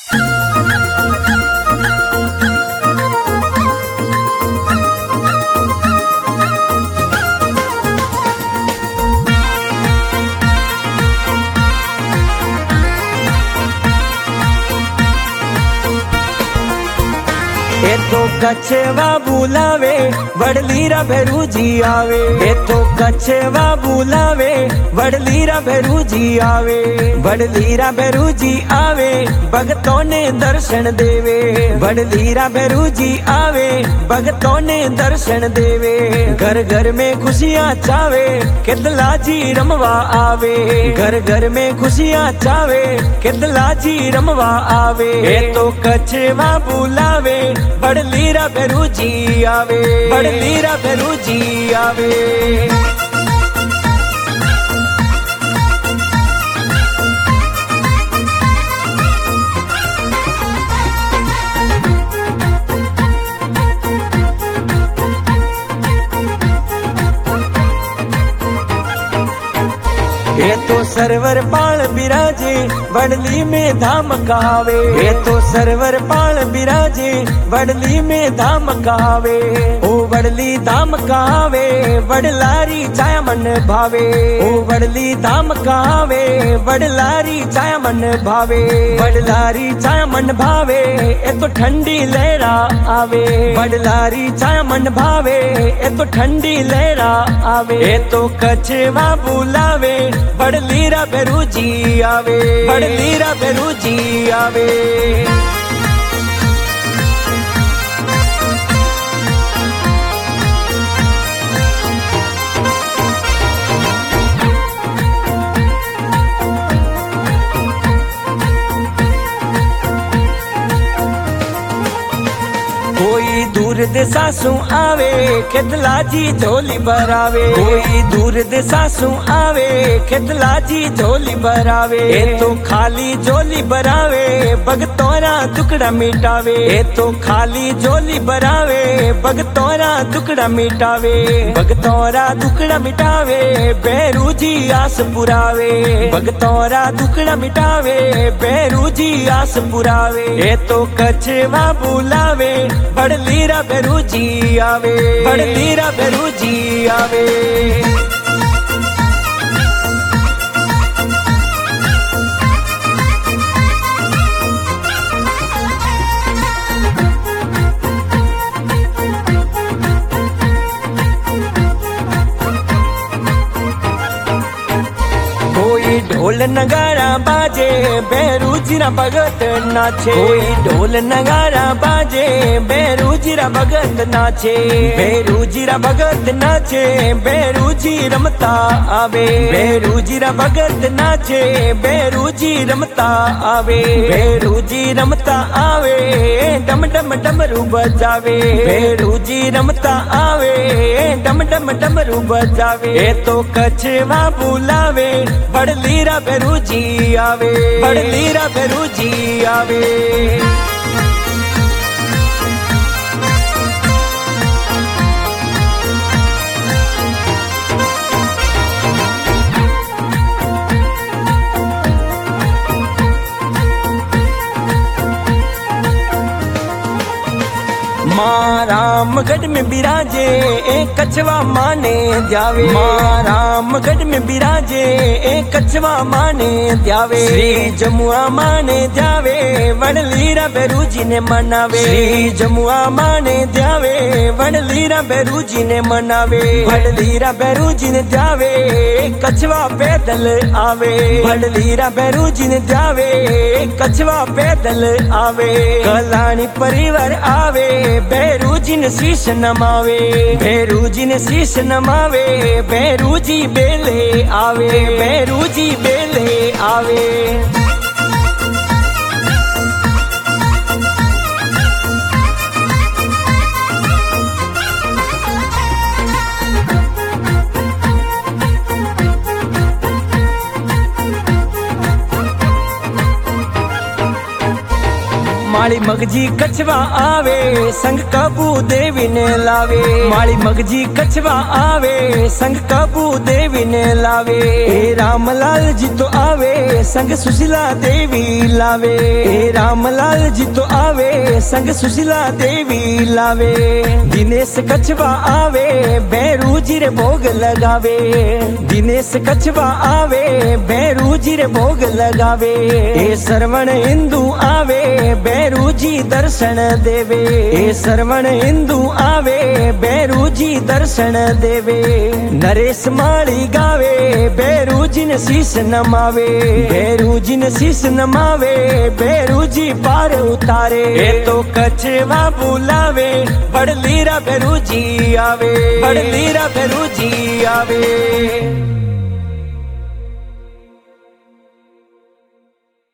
ए तो कछवा बुलावे वडलीरा भैरूजी आवे। ए तो कछवा बुलावे वडलीरा भैरूजी आवे। वडलीरा भैरूजी आवे भगतों ने दर्शन देवे। वडलीरा भैरूजी आवे भगतों ने दर्शन देवे। घर घर में खुशियाँ चावे कितला जी रमवा आवे। घर घर में खुशियाँ चावे कितला जी रमवा आवे। ए तो कछवा बुलावे वडलीरा भैरूजी आवे। वडलीरा भैरूजी आवे। ये तो सरवर पाल बिराजे वडली में धाम कहावे। ये तो सरवर पाल बिराजे वडली में धाम कहावे। ओ वडली धाम कहावे वडलारी छाया मन भावे। ओ वडली धाम कहावे वडलारी छाया मन भावे। वडलारी छाया मन भावे ए तो ठंडी लहरा आवे। वडलारी छाया मन भावे ए तो ठंडी लहरा आवे। ए तो कछवा बुलावे वडलीरा भैरूजी आवे। वडलीरा भैरूजी आवे। कोई दूर देसासू आवे कितला जी झोली भरावे। कोई दूर देसासू आवे कितला जी झोली भरावे। ए तो खाली झोली भरावे भगतोरा दुखड़ा मिटावे। ए तो खाली झोली भरावे भगतोरा दुखड़ा मिटावे। भगतोरा दुखड़ा मिटावे भैरूजी आस पुरावे। भगतोरा दुखड़ा मिटावे भैरूजी आस पुरावे। ए तो कछवा बुलावे वडलीरा भैरूजी आवे। वडलीरा भैरूजी आवे। कोई ढोल नगारा बाजे भैरूजीरा भगत नाचे। कोई ढोल नगारा बाजे भैरूजीरा भगत नाचे। भैरूजीरा भगत नाचे भैरूजी रमता आवे। भैरूजीरा भगत नाचे भैरूजी रमता आवे। भैरूजी रमता आवे डम डम डमरू बजावे। भैरूजी रमता आवे डम डम डमरू बजावे। ए तो कछवा बुलावे वडलीरा भैरूजी आवे। वडलीरा भैरूजी आवे। माँ रामगढ़ में बिराजे एक कछवा माने जावे। माँ रामगढ़ में बिराजे एक कछवा माने जावे। श्री जमुआ माने जावे वडलीरा भैरूजी ने मनावे। श्री जमुआ माने जावे वडलीरा भैरूजी ने मनावे। वडलीरा भैरूजी ने जावे कछवा पैदल आवे। वडलीरा भैरूजी ने जावे कछवा पैदल आवे। कलानी परिवार आवे भैरूजी ने शीश नमावे। भैरूजी ने शीश नमावे भैरूजी बेले आवे। भैरूजी बेले आवे। माली मगजी कछवा आवे संग कबू देवी ने लावे माली मगजी कछवा आवे संग कबू देवी ने लावे ए रामलाल जी तो आवे संग सुशीला देवी लावे ए रामलाल जी तो आवे संग सुशीला देवी लावे दिनेश कछवा आवे भैरू जी रे भोग लगावे दिनेश कछवा आवे भैरू जी रे भोग लगावे ए श्रवण हिंदू आवे भैरू जी दर्शन देवे ए श्रवण हिंदू आवे भैरू जी दर्शन देवे नरेश माली गावे भैरू जी ने शीश नमावे भैरू जी ने शीश नमावे भैरू जी पार उतारे ए तो कछवा बुलावे बड़ लीरा भैरू जी आवे बड़ लीरा भैरू जी आवे।